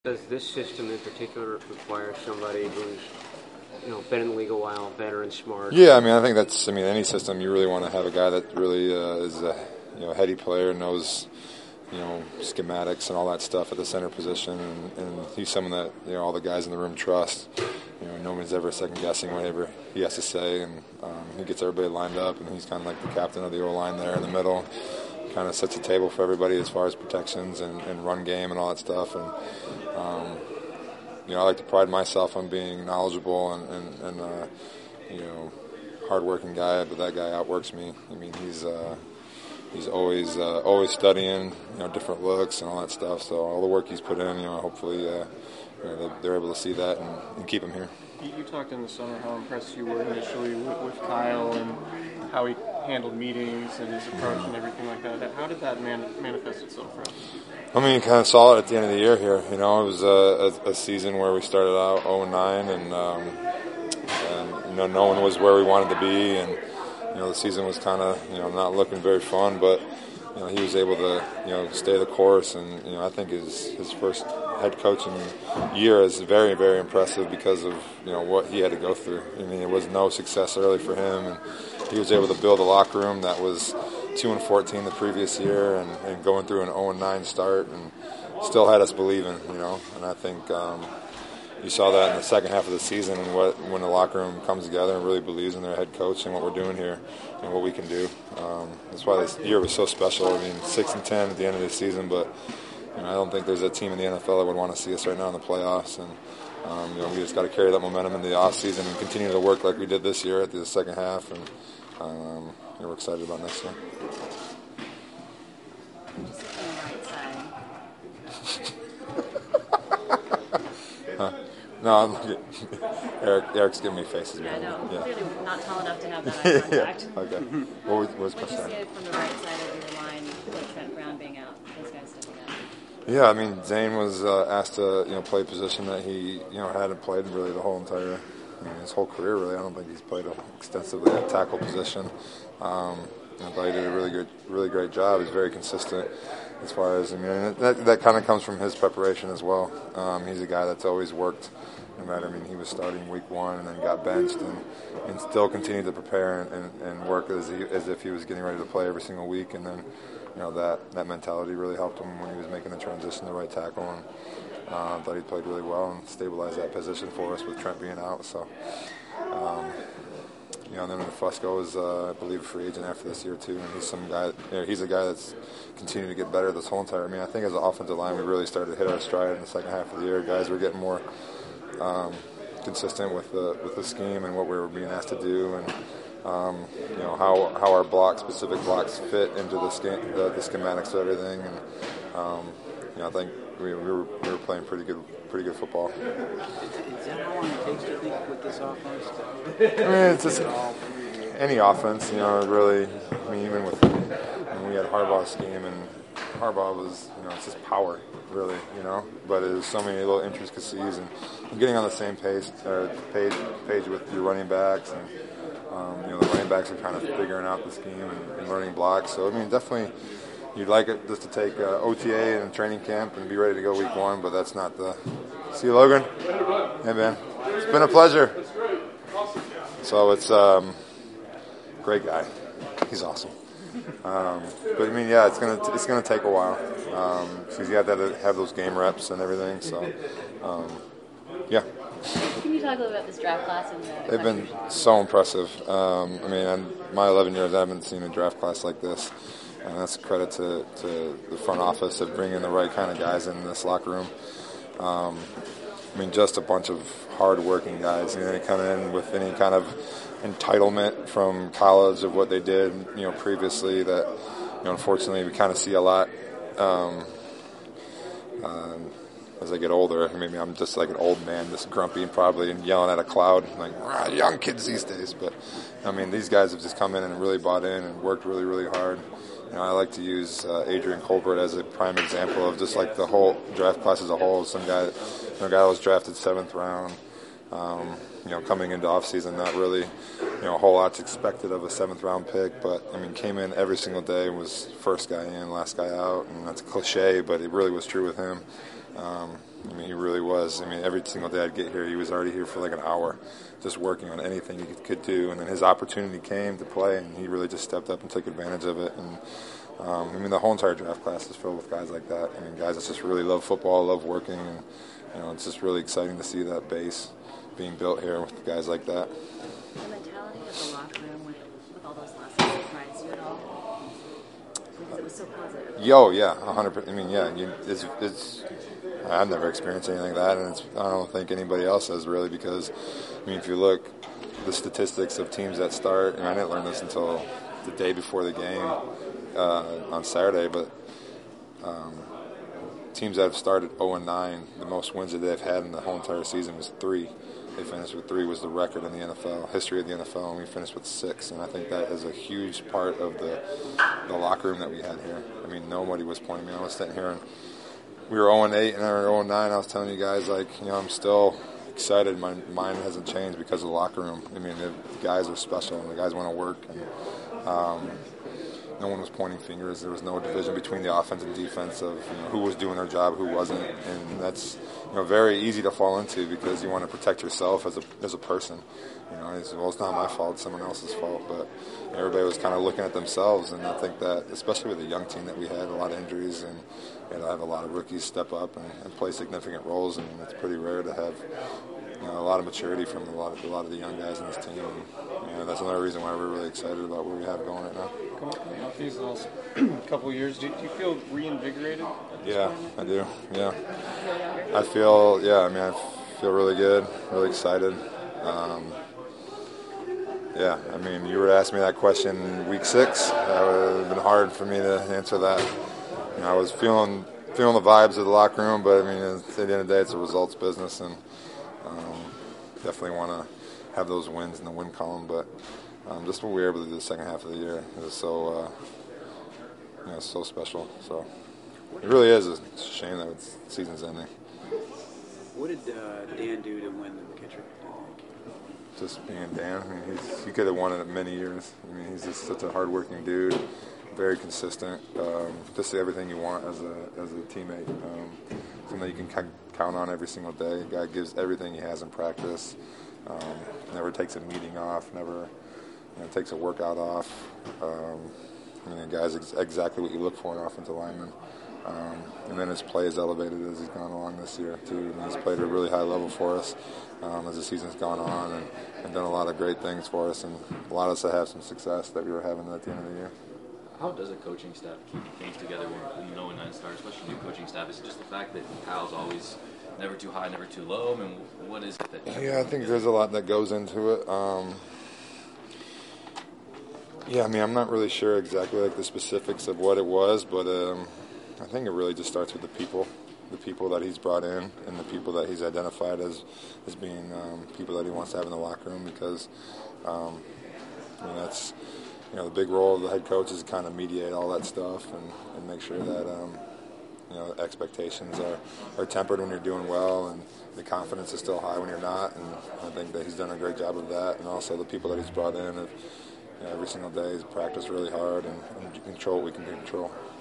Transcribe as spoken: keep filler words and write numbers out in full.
Does this system in particular require somebody who's, you know, been in the league a while, veteran, smart? Yeah, I mean, I think that's, I mean, any system you really want to have a guy that really uh, is a, you know, heady player, knows, you know, schematics and all that stuff at the center position, and, and he's someone that, you know, all the guys in the room trust. You know, nobody's ever second-guessing whatever he has to say, and um, he gets everybody lined up, and he's kind of like the captain of the O-line there in the middle. Kind of sets the table for everybody as far as protections and, and run game and all that stuff. And um, you know, I like to pride myself on being knowledgeable and, and, and uh, you know, hardworking guy. But that guy outworks me. I mean, he's uh, he's always uh, always studying, you know, different looks and all that stuff. So all the work he's put in, you know, hopefully uh, you know, they're able to see that and, and keep him here. You, you talked in the summer how impressed you were initially with, with Kyle and how he handled meetings and his approach and everything like that. How did that man, manifest itself for us? I mean, you kind of saw it at the end of the year here. You know, it was a, a, a season where we started out oh and nine, and, um, and you know, no one was where we wanted to be, and you know, the season was kind of, you know, not looking very fun, but you know, he was able to, you know, stay the course, and you know, I think his his first head coaching year is very, very impressive because of, you know, what he had to go through. I mean, it was no success early for him, and he was able to build a locker room that was two and fourteen the previous year, and, and going through an oh and nine start, and still had us believing, you know. And I think um, you saw that in the second half of the season, and what when the locker room comes together and really believes in their head coach and what we're doing here and what we can do. Um, that's why this year was so special. I mean, six and ten at the end of the season, but you know, I don't think there's a team in the N F L that would want to see us right now in the playoffs. And um, you know, we just got to carry that momentum into the off season and continue to work like we did this year at the second half. And um, you know, we're excited about next year. huh? No, I'm looking. Eric, Eric's giving me faces. Yeah, I know. Yeah. Clearly not tall enough to have that eye contact. yeah. Okay. What was, what was What did you see from the right side of your line with Trent Brown being out? Those guys stepping out. Yeah, I mean, Zane was uh, asked to, you know, play a position that he, you know, hadn't played really the whole entire, I mean, his whole career. Really, I don't think he's played extensively at tackle position. Um, I thought he did a really good, really great job. He's very consistent as far as, I mean, that that kind of comes from his preparation as well. Um, he's a guy that's always worked. No matter, I mean, he was starting week one and then got benched, and, and still continued to prepare and, and, and work as he, as if he was getting ready to play every single week. And then, you know, that, that mentality really helped him when he was making the transition to right tackle. And uh, I thought he played really well and stabilized that position for us with Trent being out. So, um, you know, and then Fusco is, uh, I believe, a free agent after this year too. And he's some guy. You know, he's a guy that's continued to get better this whole entire. I mean, I think as an offensive line, we really started to hit our stride in the second half of the year. Guys were getting more Um, consistent with the with the scheme and what we were being asked to do, and um, you know how how our block specific blocks fit into the, scheme, the, the schematics of everything, and um, you know, I think we, we were we were playing pretty good pretty good football. Is, is that how long it takes to think with this offense? I mean, it's just any offense, you know. Really, I mean, even with when we had Harbaugh's scheme, and Harbaugh was, you know, it's just power, really, you know. But there's so many little intricacies, and getting on the same page, uh, page, page with your running backs, and um, you know, the running backs are kind of figuring out the scheme and, and learning blocks. So I mean, definitely, you'd like it just to take uh, O T A and training camp and be ready to go week one, but that's not the. See you, Logan. Hey, man, it's been a pleasure. So it's um, great guy. He's awesome. Um, but I mean, yeah, it's gonna it's gonna take a while because um, you have to have those game reps and everything. So, um, yeah. Can you talk a little about this draft class? And the They've been so impressive. Um, I mean, in my eleven years, I haven't seen a draft class like this, and that's a credit to, to the front office of bringing the right kind of guys in this locker room. Um, I mean, just a bunch of hard-working guys. You know, they come in with any kind of entitlement from college of what they did, you know, previously. That, you know, unfortunately, we kind of see a lot. Um, um, as I get older, maybe I'm just like an old man, just grumpy and probably and yelling at a cloud, like ah, young kids these days. But I mean, these guys have just come in and really bought in and worked really, really hard. You know, I like to use uh, Adrian Colbert as a prime example of just like the whole draft class as a whole. Some guy, you know, a guy that was drafted seventh round. Um, you know, coming into offseason, not really, you know, a whole lot's expected of a seventh round pick, but I mean, came in every single day, was first guy in, last guy out, and that's a cliche, but it really was true with him. Um, I mean, he really was. I mean, every single day I'd get here, he was already here for like an hour, just working on anything he could, could do. And then his opportunity came to play, and he really just stepped up and took advantage of it. And um, I mean, the whole entire draft class is filled with guys like that. I mean, guys that just really love football, love working, and you know, it's just really exciting to see that base being built here with guys like that. The mentality of the locker room with, with all those losses surprised you at all? Because it was so positive. Yo, yeah, one hundred percent. I mean, yeah, you, it's, it's, I've never experienced anything like that, and it's, I don't think anybody else has really, because, I mean, if you look, the statistics of teams that start, and I didn't learn this until the day before the game uh, on Saturday, but um, teams that have started oh and nine, the most wins that they've had in the whole entire season was three. They finished with three, was the record in the N F L, history of the N F L, and we finished with six. And I think that is a huge part of the the locker room that we had here. I mean, nobody was pointing me. I was sitting here, and we were oh and eight, and I were oh and nine. I was telling you guys, like, you know, I'm still excited. My mind hasn't changed because of the locker room. I mean, the guys are special, and the guys want to work. And um, no one was pointing fingers. There was no division between the offense and defense of, you know, who was doing their job, who wasn't, and that's, you know, very easy to fall into because you want to protect yourself as a as a person. You know, it's, well, it's not my fault; it's someone else's fault. But everybody was kind of looking at themselves, and I think that, especially with the young team that we had, a lot of injuries, and you know, I have a lot of rookies step up and, and play significant roles, and it's pretty rare to have, you know, a lot of maturity from a lot of a lot of the young guys in this team. And, you know, that's another reason why we're really excited about what we have going right now. Coming off these last couple of years, do, do you feel reinvigorated? At this Yeah, point? I do. Yeah, I feel. Yeah, I mean, I feel really good, really excited. Um, yeah, I mean, you were to ask me that question week six. That would have been hard for me to answer that. You know, I was feeling feeling the vibes of the locker room, but I mean, at the end of the day, it's a results business, and um, definitely want to have those wins in the win column. But um, just what we were able to do the second half of the year is so, uh, you know, so special. So it really is. It's a shame that the season's ending. What did uh, Dan do to win the McKittrick? Just being Dan. I mean, he's, he could have won it many years. I mean, he's just such a hardworking dude, very consistent. Um, just everything you want as a as a teammate. Um, something you can count on every single day. Guy gives everything he has in practice. Um, never takes a meeting off. Never, you know, takes a workout off. Um, I mean, the guy's ex- exactly what you look for in an offensive lineman. Um, and then his play is elevated as he's gone along this year, too. I mean, he's played at a really high level for us um, as the season's gone on, and, and done a lot of great things for us, and allowed us to have some success that we were having at the end of the year. How does a coaching staff keep things together when, when no one starts, especially new coaching staff? Is it just the fact that Kyle's always never too high, never too low? I mean, what is it that... Yeah, I think there's a lot that goes into it. Um, yeah, I mean, I'm not really sure exactly like the specifics of what it was, but um, I think it really just starts with the people, the people that he's brought in, and the people that he's identified as as being um, people that he wants to have in the locker room. Because um, I mean, that's, you know, the big role of the head coach is to kind of mediate all that stuff and, and make sure that um, you know, expectations are, are tempered when you're doing well, and the confidence is still high when you're not. And I think that he's done a great job of that. And also the people that he's brought in have, you know, every single day he's practiced really hard and, and control what we can control.